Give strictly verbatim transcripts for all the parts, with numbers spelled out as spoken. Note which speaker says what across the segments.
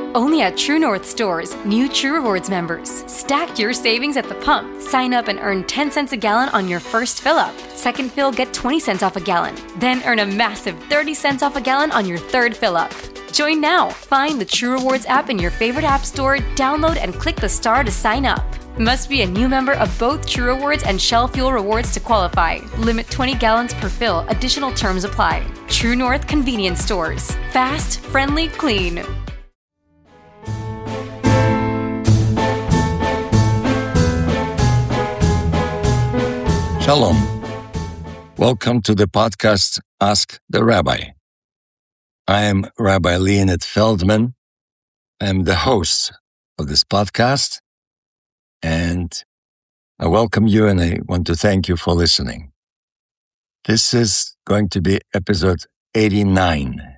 Speaker 1: Only at True North stores, new True Rewards members. Stack your savings at the pump. Sign up and earn ten cents a gallon on your first fill-up. Second fill, get twenty cents off a gallon. Then earn a massive thirty cents off a gallon on your third fill-up. Join now. Find the True Rewards app in your favorite app store, download and click the star to sign up. Must be a new member of both True Rewards and Shell Fuel Rewards to qualify. Limit twenty gallons per fill. Additional terms apply. True North Convenience Stores. Fast, friendly, clean.
Speaker 2: Shalom. Welcome to the podcast, Ask the Rabbi. I am Rabbi Leonid Feldman. I am the host of this podcast, and I welcome you and I want to thank you for listening. This is going to be episode eighty-nine,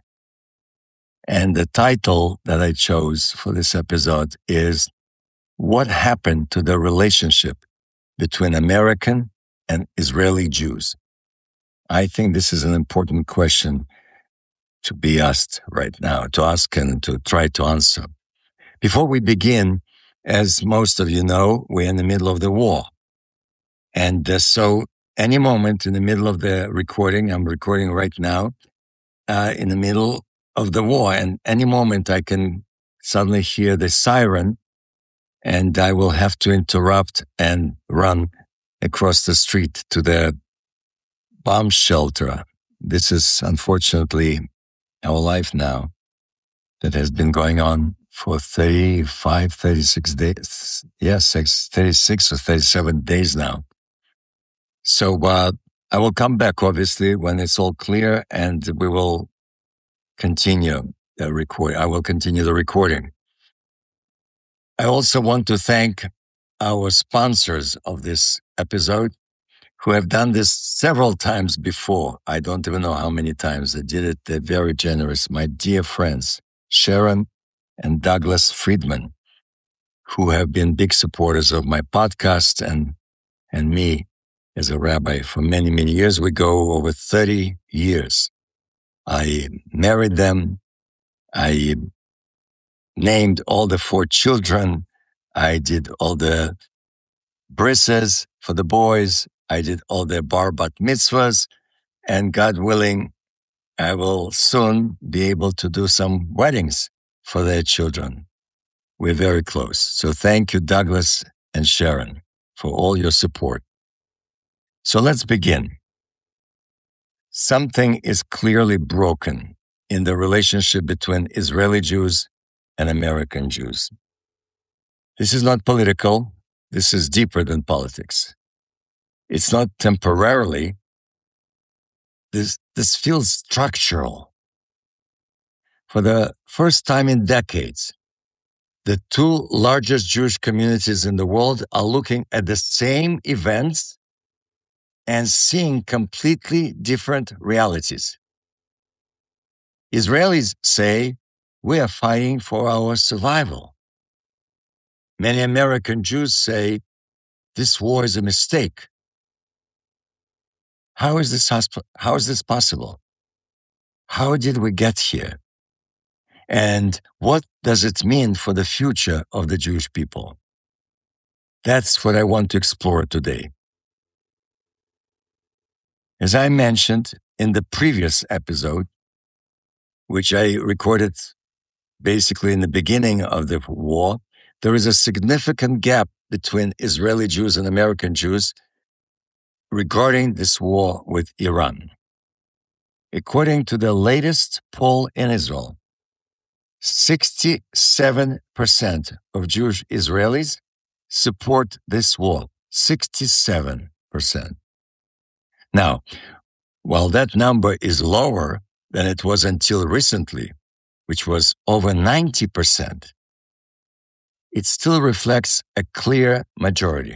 Speaker 2: and the title that I chose for this episode is What Happened to the Relationship Between American and Israeli Jews? I think this is an important question to be asked right now, to ask and to try to answer. Before we begin, as most of you know, we're in the middle of the war. And uh, so any moment in the middle of the recording, I'm recording right now, uh, in the middle of the war, and any moment I can suddenly hear the siren and I will have to interrupt and run across the street to the bomb shelter. This is unfortunately our life now that has been going on for thirty-five, thirty-six days. Yes, thirty-six or thirty-seven days now. So uh, I will come back, obviously, when it's all clear, and we will continue the record. I will continue the recording. I also want to thank our sponsors of this episode, who have done this several times before. I don't even know how many times they did it. They're very generous. My dear friends, Sharon and Douglas Friedman, who have been big supporters of my podcast and, and me as a rabbi for many, many years. We go over thirty years. I married them. I named all the four children. I did all the brises for the boys. I did all the bar bat mitzvahs, and God willing, I will soon be able to do some weddings for their children. We're very close. So thank you, Douglas and Sharon, for all your support. So let's begin. Something is clearly broken in the relationship between Israeli Jews and American Jews. This is not political. This is deeper than politics. It's not temporarily. This, this feels structural. For the first time in decades, the two largest Jewish communities in the world are looking at the same events and seeing completely different realities. Israelis say, we are fighting for our survival. Many American Jews say, this war is a mistake. How is this, how is this possible? How did we get here? And what does it mean for the future of the Jewish people? That's what I want to explore today. As I mentioned in the previous episode, which I recorded basically in the beginning of the war, there is a significant gap between Israeli Jews and American Jews regarding this war with Iran. According to the latest poll in Israel, sixty-seven percent of Jewish Israelis support this war. sixty-seven percent. Now, while that number is lower than it was until recently, which was over ninety percent, it still reflects a clear majority.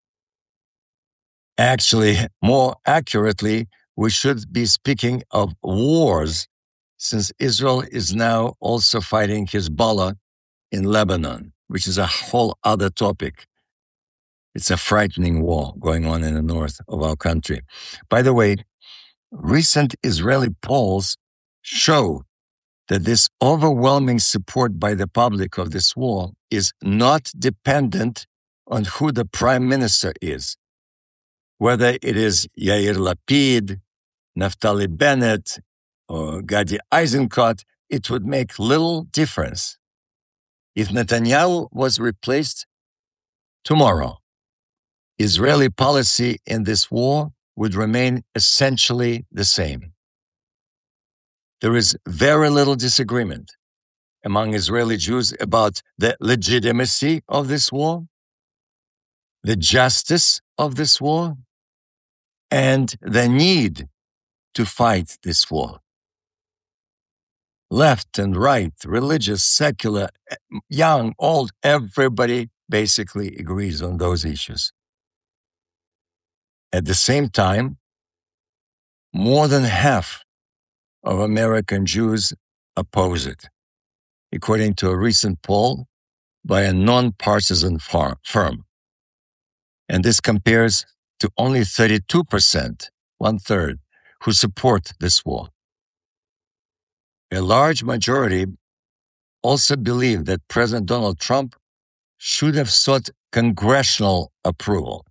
Speaker 2: Actually, more accurately, we should be speaking of wars, since Israel is now also fighting Hezbollah in Lebanon, which is a whole other topic. It's a frightening war going on in the north of our country. By the way, recent Israeli polls show that this overwhelming support by the public of this war is not dependent on who the prime minister is, whether it is Yair Lapid, Naftali Bennett, or Gadi Eisenkot. It would make little difference. If Netanyahu was replaced tomorrow, Israeli policy in this war would remain essentially the same. There is very little disagreement among Israeli Jews about the legitimacy of this war, the justice of this war, and the need to fight this war. Left and right, religious, secular, young, old, everybody basically agrees on those issues. At the same time, more than half of American Jews oppose it, according to a recent poll by a non-partisan firm. And this compares to only thirty-two percent, one-third, who support this war. A large majority also believe that President Donald Trump should have sought congressional approval.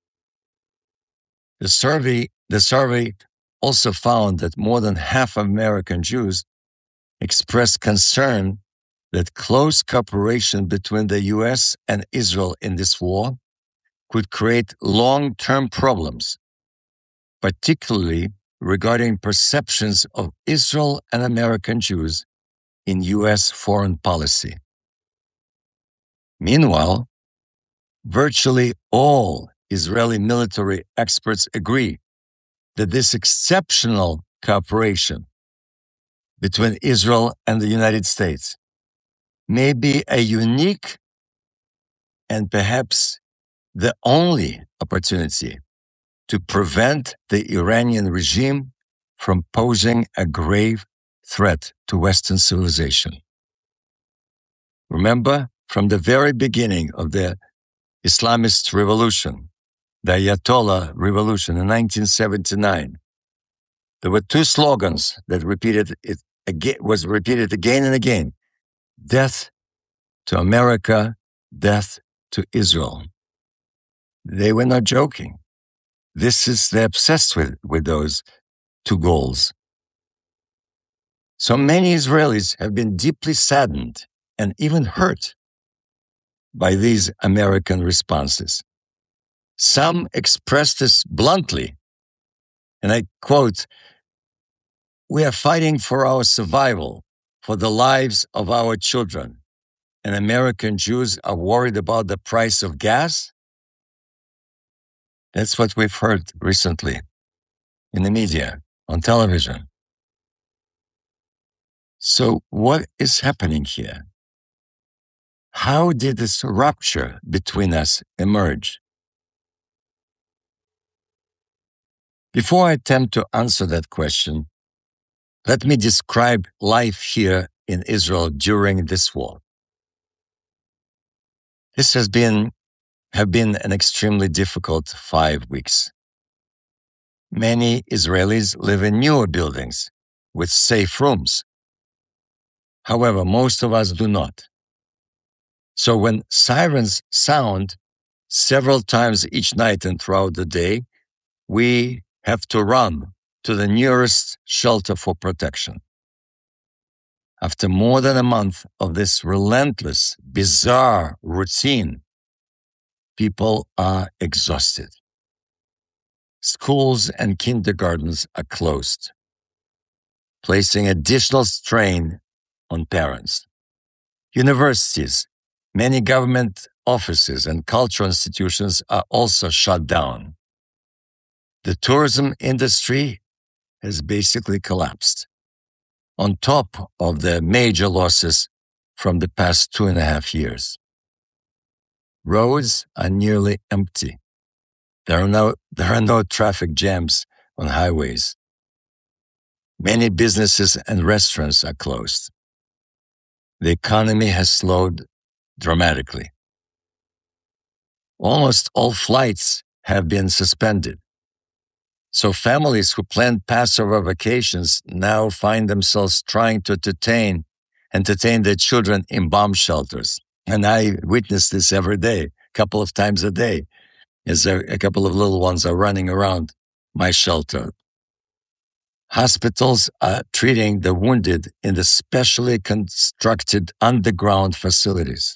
Speaker 2: The survey, the survey also found that more than half of American Jews expressed concern that close cooperation between the U S and Israel in this war could create long-term problems, particularly regarding perceptions of Israel and American Jews in U S foreign policy. Meanwhile, virtually all Israeli military experts agree that this exceptional cooperation between Israel and the United States may be a unique and perhaps the only opportunity to prevent the Iranian regime from posing a grave threat to Western civilization. Remember, from the very beginning of the Islamist revolution, the Ayatollah revolution in nineteen seventy-nine, there were two slogans that repeated it again, was repeated again and again: death to America, death to Israel. They were not joking. This is, they're obsessed with, with those two goals. So many Israelis have been deeply saddened and even hurt by these American responses. Some expressed this bluntly, and I quote, "We are fighting for our survival, for the lives of our children, and American Jews are worried about the price of gas?" That's what we've heard recently in the media, on television. So what is happening here? How did this rupture between us emerge? Before I attempt to answer that question, let me describe life here in Israel during this war. This has been have been an extremely difficult five weeks. Many Israelis live in newer buildings with safe rooms. However, most of us do not. So when sirens sound several times each night and throughout the day, we have to run to the nearest shelter for protection. After more than a month of this relentless, bizarre routine, people are exhausted. Schools and kindergartens are closed, placing additional strain on parents. Universities, many government offices, and cultural institutions are also shut down. The tourism industry has basically collapsed, on top of the major losses from the past two and a half years. Roads are nearly empty. There are no, there are no traffic jams on highways. Many businesses and restaurants are closed. The economy has slowed dramatically. Almost all flights have been suspended. So families who planned Passover vacations now find themselves trying to entertain, entertain their children in bomb shelters. And I witness this every day, a couple of times a day, as a, a couple of little ones are running around my shelter. Hospitals are treating the wounded in the specially constructed underground facilities.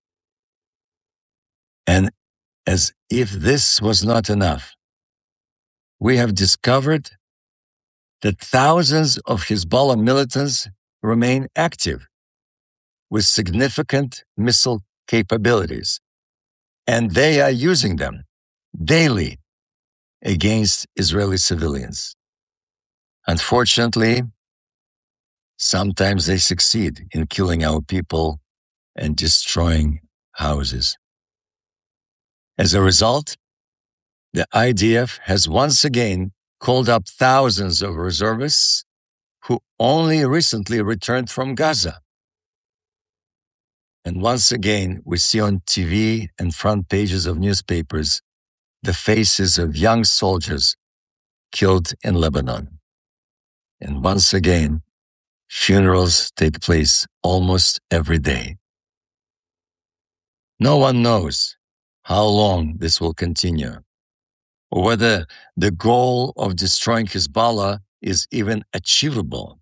Speaker 2: And as if this was not enough, we have discovered that thousands of Hezbollah militants remain active with significant missile capabilities, and they are using them daily against Israeli civilians. Unfortunately, sometimes they succeed in killing our people and destroying houses. As a result, the I D F has once again called up thousands of reservists who only recently returned from Gaza. And once again, we see on T V and front pages of newspapers the faces of young soldiers killed in Lebanon. And once again, funerals take place almost every day. No one knows how long this will continue, or whether the goal of destroying Hezbollah is even achievable.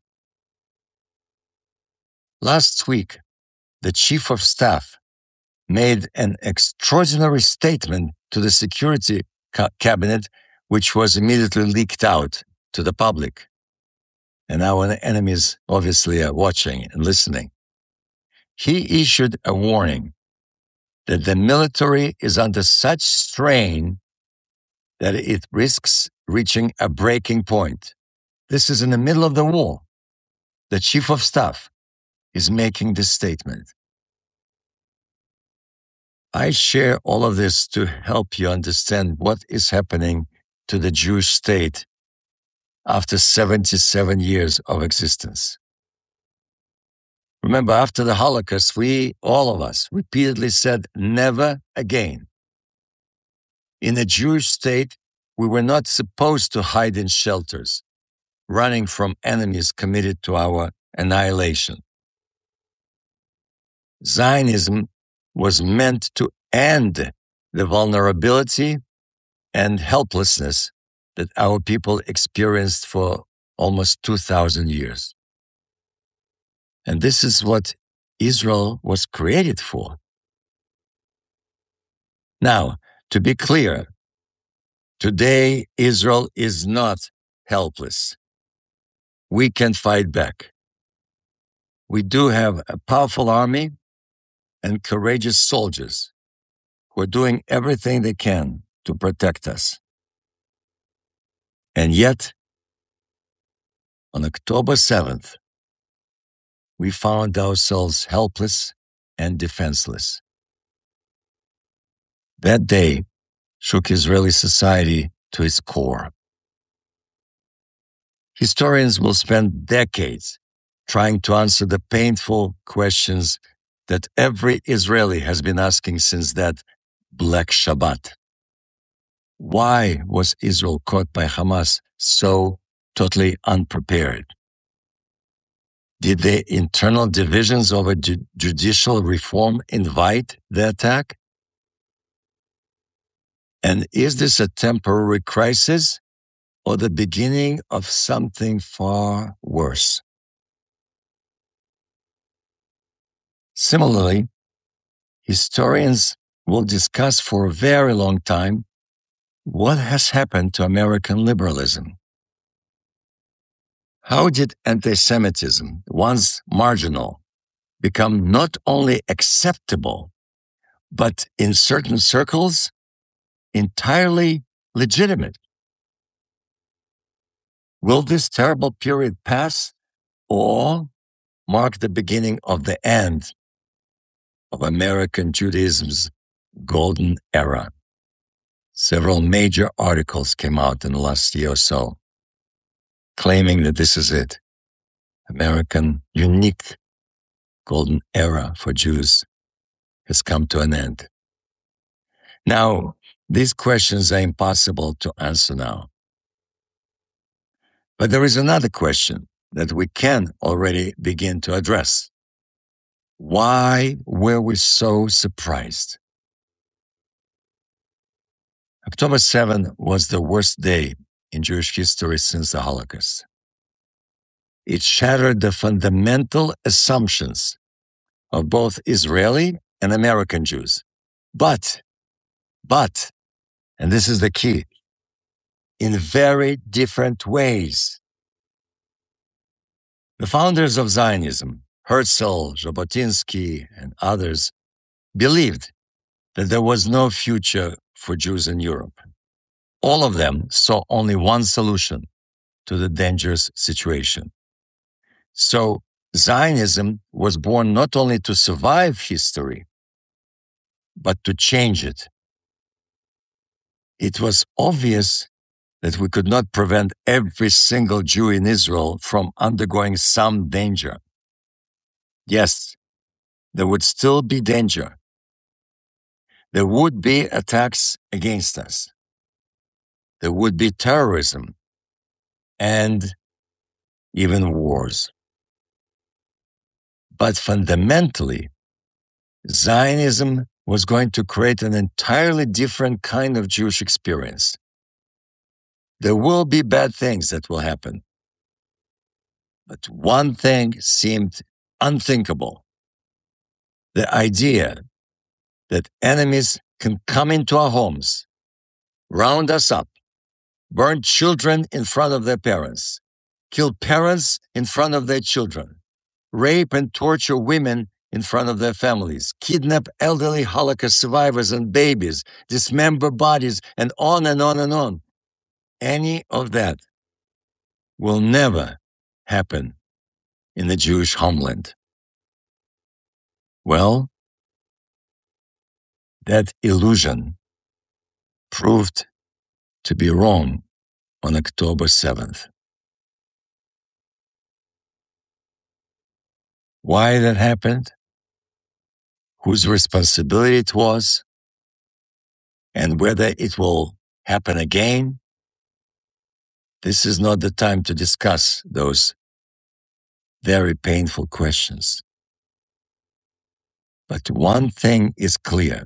Speaker 2: Last week, the Chief of Staff made an extraordinary statement to the Security ca- Cabinet, which was immediately leaked out to the public. And our enemies obviously are watching and listening. He issued a warning that the military is under such strain that it risks reaching a breaking point. This is in the middle of the war. The Chief of Staff is making this statement. I share all of this to help you understand what is happening to the Jewish state after seventy-seven years of existence. Remember, after the Holocaust, we, all of us, repeatedly said, never again. In the Jewish state, we were not supposed to hide in shelters, running from enemies committed to our annihilation. Zionism was meant to end the vulnerability and helplessness that our people experienced for almost two thousand years. And this is what Israel was created for. Now, to be clear, today Israel is not helpless. We can fight back. We do have a powerful army and courageous soldiers who are doing everything they can to protect us. And yet, on October seventh, we found ourselves helpless and defenseless. That day shook Israeli society to its core. Historians will spend decades trying to answer the painful questions that every Israeli has been asking since that Black Shabbat. Why was Israel caught by Hamas so totally unprepared? Did the internal divisions over ju- judicial reform invite the attack? And is this a temporary crisis or the beginning of something far worse? Similarly, historians will discuss for a very long time what has happened to American liberalism. How did anti-Semitism, once marginal, become not only acceptable, but in certain circles, entirely legitimate? Will this terrible period pass or mark the beginning of the end of American Judaism's golden era? Several major articles came out in the last year or so, claiming that this is it. American unique golden era for Jews has come to an end. Now, these questions are impossible to answer now. But there is another question that we can already begin to address. Why were we so surprised? October seventh was the worst day in Jewish history since the Holocaust. It shattered the fundamental assumptions of both Israeli and American Jews. But, but, and this is the key, in very different ways. The founders of Zionism, Herzl, Jabotinsky, and others, believed that there was no future for Jews in Europe. All of them saw only one solution to the dangerous situation. So Zionism was born not only to survive history, but to change it. It was obvious that we could not prevent every single Jew in Israel from undergoing some danger. Yes, there would still be danger. There would be attacks against us. There would be terrorism and even wars. But fundamentally, Zionism was going to create an entirely different kind of Jewish experience. There will be bad things that will happen. But one thing seemed unthinkable. The idea that enemies can come into our homes, round us up, burn children in front of their parents, kill parents in front of their children, rape and torture women in front of their families, kidnap elderly Holocaust survivors and babies, dismember bodies, and on and on and on. Any of that will never happen in the Jewish homeland. Well, that illusion proved to be wrong on October seventh. Why that happened, whose responsibility it was, and whether it will happen again, this is not the time to discuss those very painful questions. But one thing is clear.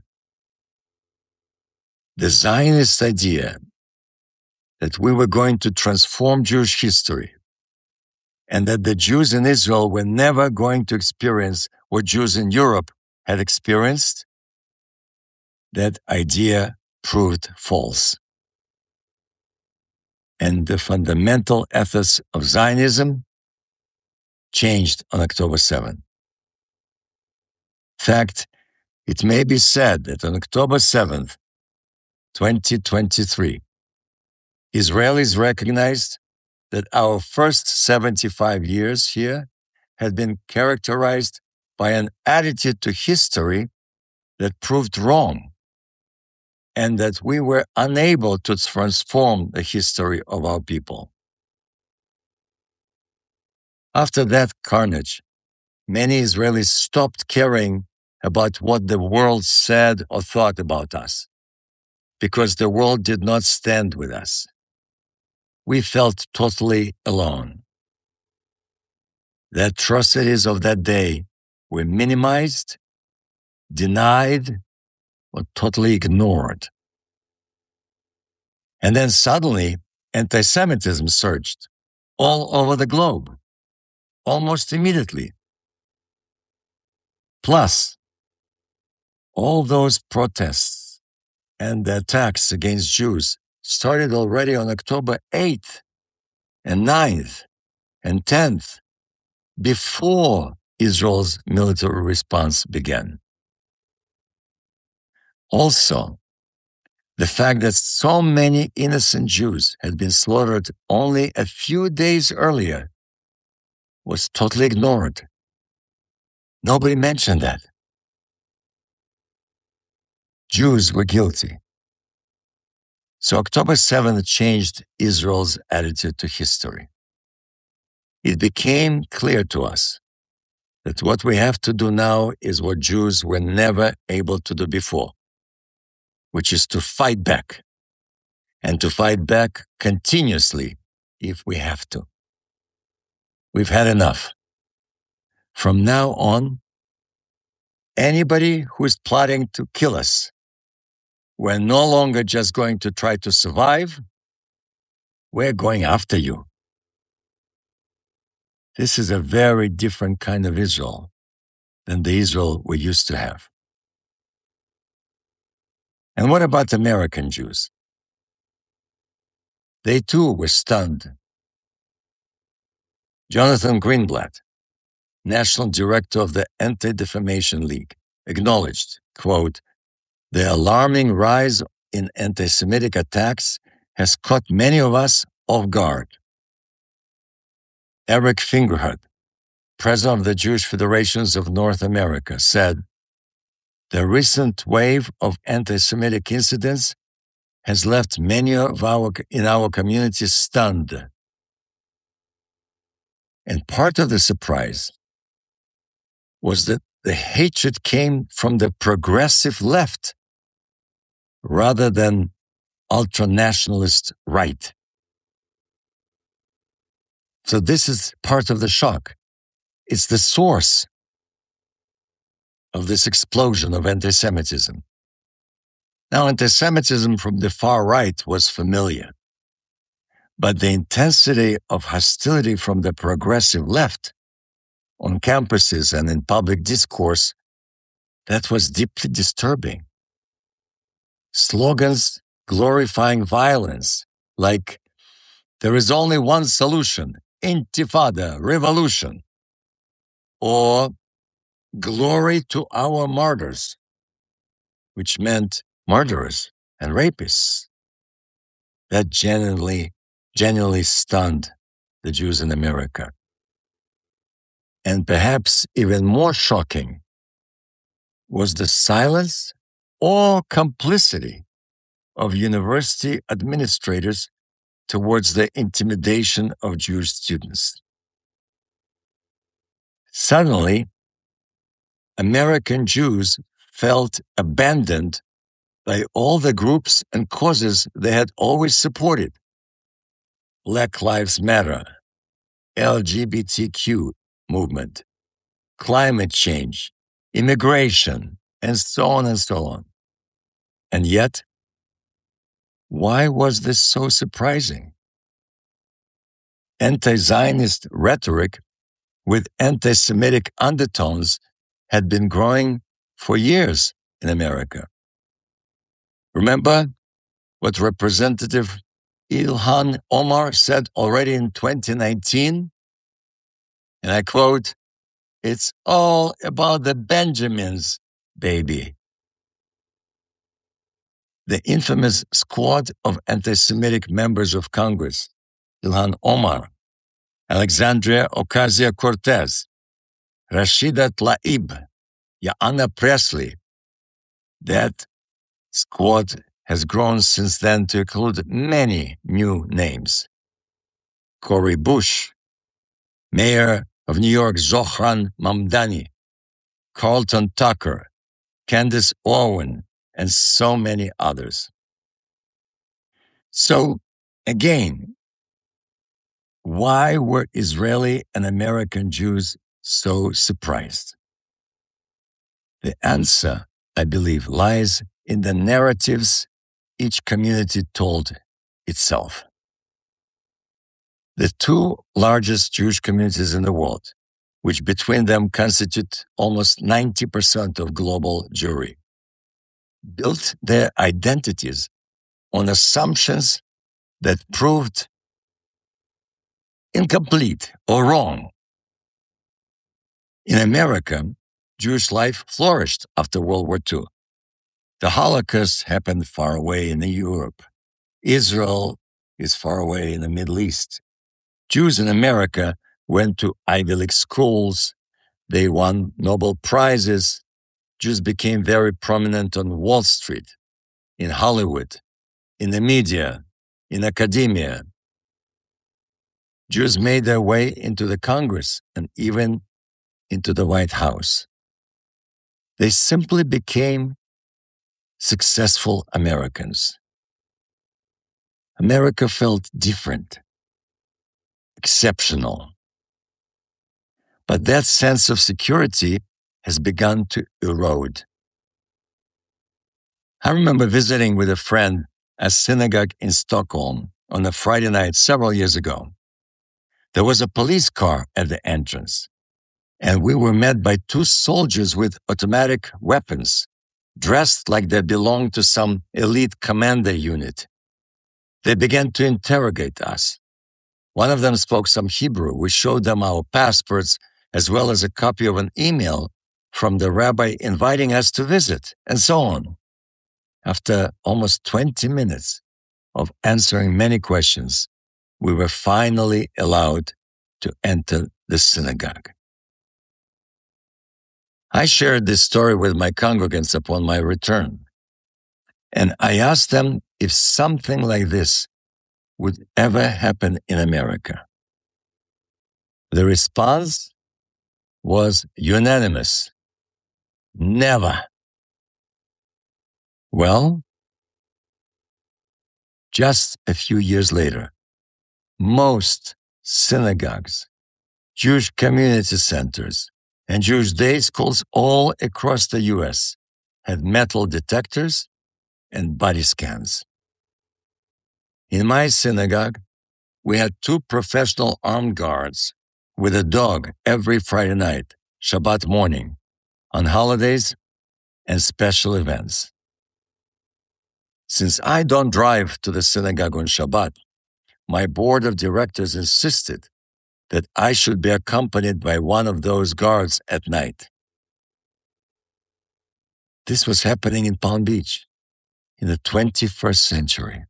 Speaker 2: The Zionist idea that we were going to transform Jewish history and that the Jews in Israel were never going to experience what Jews in Europe had experienced, that idea proved false. And the fundamental ethos of Zionism changed on October seventh. In fact, it may be said that on October seventh, twenty twenty-three, Israelis recognized that our first seventy-five years here had been characterized by an attitude to history that proved wrong, and that we were unable to transform the history of our people. After that carnage, many Israelis stopped caring about what the world said or thought about us, because the world did not stand with us. We felt totally alone. The atrocities of that day were minimized, denied, or totally ignored. And then suddenly, anti-Semitism surged all over the globe, almost immediately. Plus, all those protests and the attacks against Jews started already on October eighth and ninth and tenth, before Israel's military response began. Also, the fact that so many innocent Jews had been slaughtered only a few days earlier was totally ignored. Nobody mentioned that. Jews were guilty. So October seventh changed Israel's attitude to history. It became clear to us that what we have to do now is what Jews were never able to do before, which is to fight back, and to fight back continuously, if we have to. We've had enough. From now on, anybody who is plotting to kill us, we're no longer just going to try to survive. We're going after you. This is a very different kind of Israel than the Israel we used to have. And what about American Jews? They too were stunned. Jonathan Greenblatt, National Director of the Anti-Defamation League, acknowledged, quote, "The alarming rise in anti-Semitic attacks has caught many of us off guard." Eric Fingerhut, President of the Jewish Federations of North America, said, "The recent wave of anti-Semitic incidents has left many of our in our communities stunned." And part of the surprise was that the hatred came from the progressive left rather than ultranationalist right. So this is part of the shock. It's the source of this explosion of anti-Semitism. Now, anti-Semitism from the far right was familiar, but the intensity of hostility from the progressive left on campuses and in public discourse, that was deeply disturbing. Slogans glorifying violence, like, "There is only one solution, Intifada, revolution," or "Glory to our martyrs," which meant murderers and rapists. That genuinely, genuinely stunned the Jews in America. And perhaps even more shocking was the silence or complicity of university administrators towards the intimidation of Jewish students. Suddenly, American Jews felt abandoned by all the groups and causes they had always supported. Black Lives Matter, L G B T Q movement, climate change, immigration, and so on and so on. And yet, why was this so surprising? Anti-Zionist rhetoric with anti-Semitic undertones had been growing for years in America. Remember what Representative Ilhan Omar said already in twenty nineteen? And I quote, "It's all about the Benjamins, baby." The infamous squad of anti-Semitic members of Congress, Ilhan Omar, Alexandria Ocasio-Cortez, Rashida Tlaib, Ayanna Pressley, that squad has grown since then to include many new names. Cori Bush, Mayor of New York Zohran Mamdani, Carlton Tucker, Candace Owens, and so many others. So, again, why were Israeli and American Jews so surprised? The answer, I believe, lies in the narratives each community told itself. The two largest Jewish communities in the world, which between them constitute almost ninety percent of global Jewry, built their identities on assumptions that proved incomplete or wrong. In America, Jewish life flourished after World War Two. The Holocaust happened far away in Europe. Israel is far away in the Middle East. Jews in America went to Ivy League schools. They won Nobel Prizes. Jews became very prominent on Wall Street, in Hollywood, in the media, in academia. Jews made their way into the Congress and even into the White House. They simply became successful Americans. America felt different. exceptional. But that sense of security has begun to erode. I remember visiting with a friend a synagogue in Stockholm on a Friday night several years ago. There was a police car at the entrance, and we were met by two soldiers with automatic weapons, dressed like they belonged to some elite commander unit. They began to interrogate us. One of them spoke some Hebrew. We showed them our passports as well as a copy of an email from the rabbi inviting us to visit, and so on. After almost twenty minutes of answering many questions, we were finally allowed to enter the synagogue. I shared this story with my congregants upon my return, and I asked them if something like this would ever happen in America. The response was unanimous. Never. Well, just a few years later, most synagogues, Jewish community centers, and Jewish day schools all across the U S had metal detectors and body scans. In my synagogue, we had two professional armed guards with a dog every Friday night, Shabbat morning, on holidays and special events. Since I don't drive to the synagogue on Shabbat, my board of directors insisted that I should be accompanied by one of those guards at night. This was happening in Palm Beach in the twenty-first century.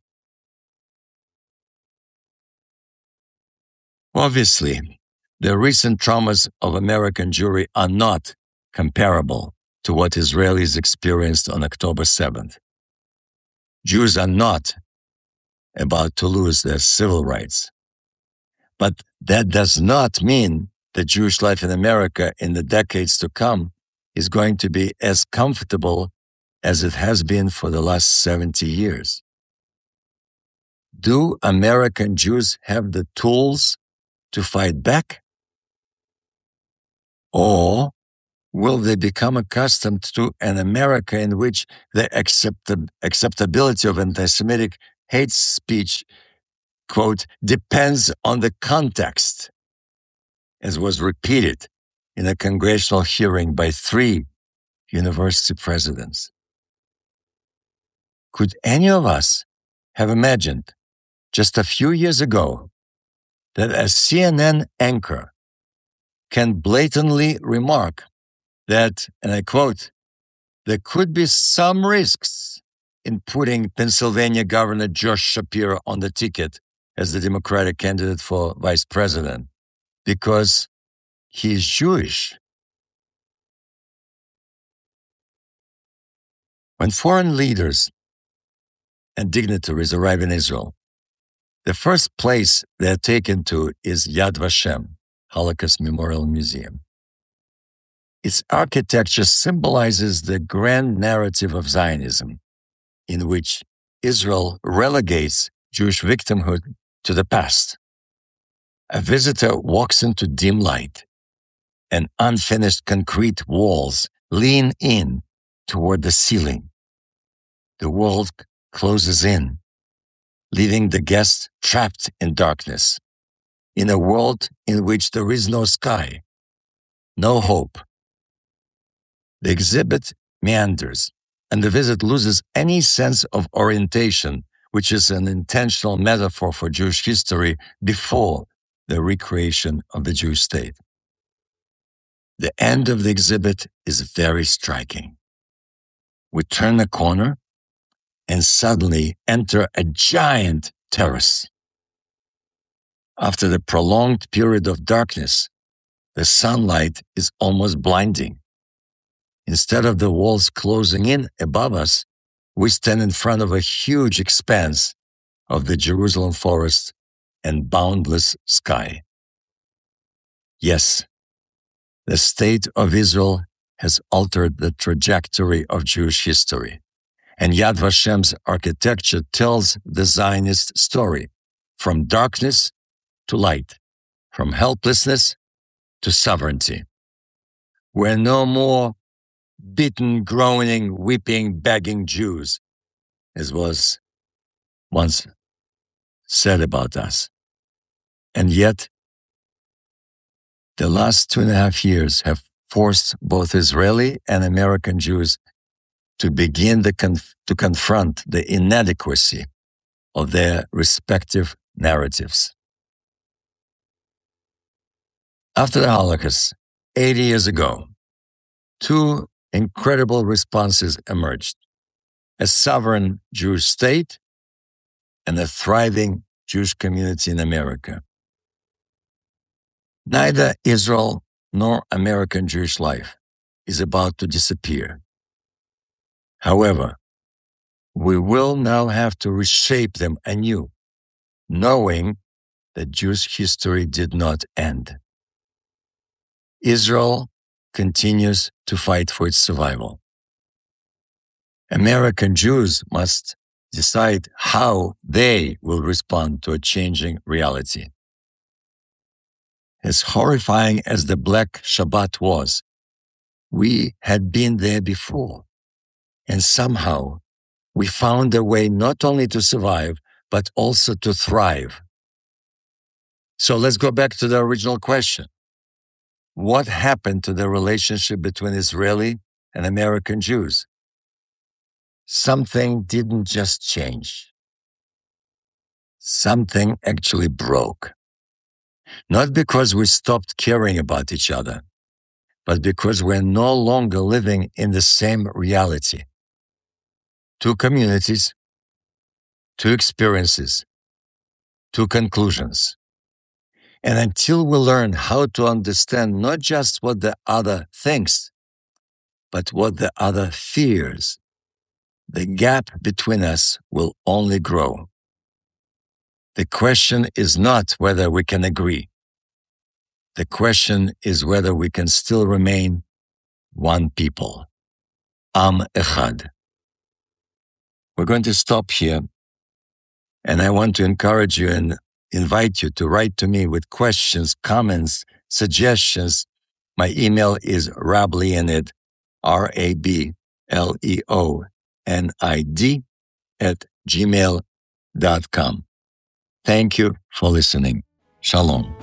Speaker 2: Obviously, the recent traumas of American Jewry are not comparable to what Israelis experienced on October seventh. Jews are not about to lose their civil rights. But that does not mean that Jewish life in America in the decades to come is going to be as comfortable as it has been for the last seventy years. Do American Jews have the tools to fight back? Or will they become accustomed to an America in which the acceptab- acceptability of anti-Semitic hate speech, quote, depends on the context, as was repeated in a congressional hearing by three university presidents? Could any of us have imagined just a few years ago that a C N N anchor can blatantly remark that, and I quote, there could be some risks in putting Pennsylvania Governor Josh Shapiro on the ticket as the Democratic candidate for vice president because he is Jewish? When foreign leaders and dignitaries arrive in Israel, the first place they are taken to is Yad Vashem, Holocaust Memorial Museum. Its architecture symbolizes the grand narrative of Zionism, in which Israel relegates Jewish victimhood to the past. A visitor walks into dim light, and unfinished concrete walls lean in toward the ceiling. The world closes in, leaving the guest trapped in darkness, in a world in which there is no sky, no hope. The exhibit meanders, and the visit loses any sense of orientation, which is an intentional metaphor for Jewish history before the recreation of the Jewish state. The end of the exhibit is very striking. We turn a corner and suddenly enter a giant terrace. After the prolonged period of darkness, the sunlight is almost blinding. Instead of the walls closing in above us, we stand in front of a huge expanse of the Jerusalem forest and boundless sky. Yes, the state of Israel has altered the trajectory of Jewish history, and Yad Vashem's architecture tells the Zionist story, from darkness to light, from helplessness to sovereignty. We're no more beaten, groaning, weeping, begging Jews, as was once said about us. And yet, the last two and a half years have forced both Israeli and American Jews to begin the conf- to confront the inadequacy of their respective narratives. After the Holocaust, eighty years ago, two incredible responses emerged: a sovereign Jewish state and a thriving Jewish community in America. Neither Israel nor American Jewish life is about to disappear. However, we will now have to reshape them anew, knowing that Jewish history did not end. Israel continues to fight for its survival. American Jews must decide how they will respond to a changing reality. As horrifying as the Black Shabbat was, we had been there before, and somehow we found a way not only to survive, but also to thrive. So let's go back to the original question. What happened to the relationship between Israeli and American Jews? Something didn't just change. Something actually broke. Not because we stopped caring about each other, but because we're no longer living in the same reality. Two communities, two experiences, two conclusions. And until we learn how to understand not just what the other thinks, but what the other fears, the gap between us will only grow. The question is not whether we can agree. The question is whether we can still remain one people. Am Echad. We're going to stop here, and I want to encourage you and invite you to write to me with questions, comments, suggestions. My email is rableonid, R A B L E O N I D, at gmail dot com. Thank you for listening. Shalom.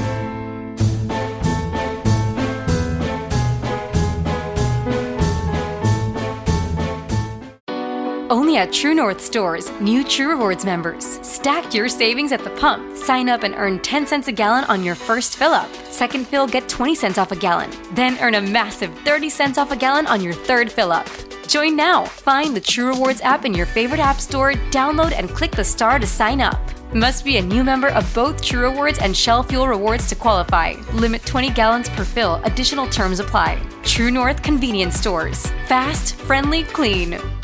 Speaker 1: Only at True North stores, new True Rewards members. Stack your savings at the pump. Sign up and earn ten cents a gallon on your first fill-up. Second fill, get twenty cents off a gallon. Then earn a massive thirty cents off a gallon on your third fill-up. Join now. Find the True Rewards app in your favorite app store, download and click the star to sign up. Must be a new member of both True Rewards and Shell Fuel Rewards to qualify. Limit twenty gallons per fill. Additional terms apply. True North Convenience Stores. Fast, friendly, clean.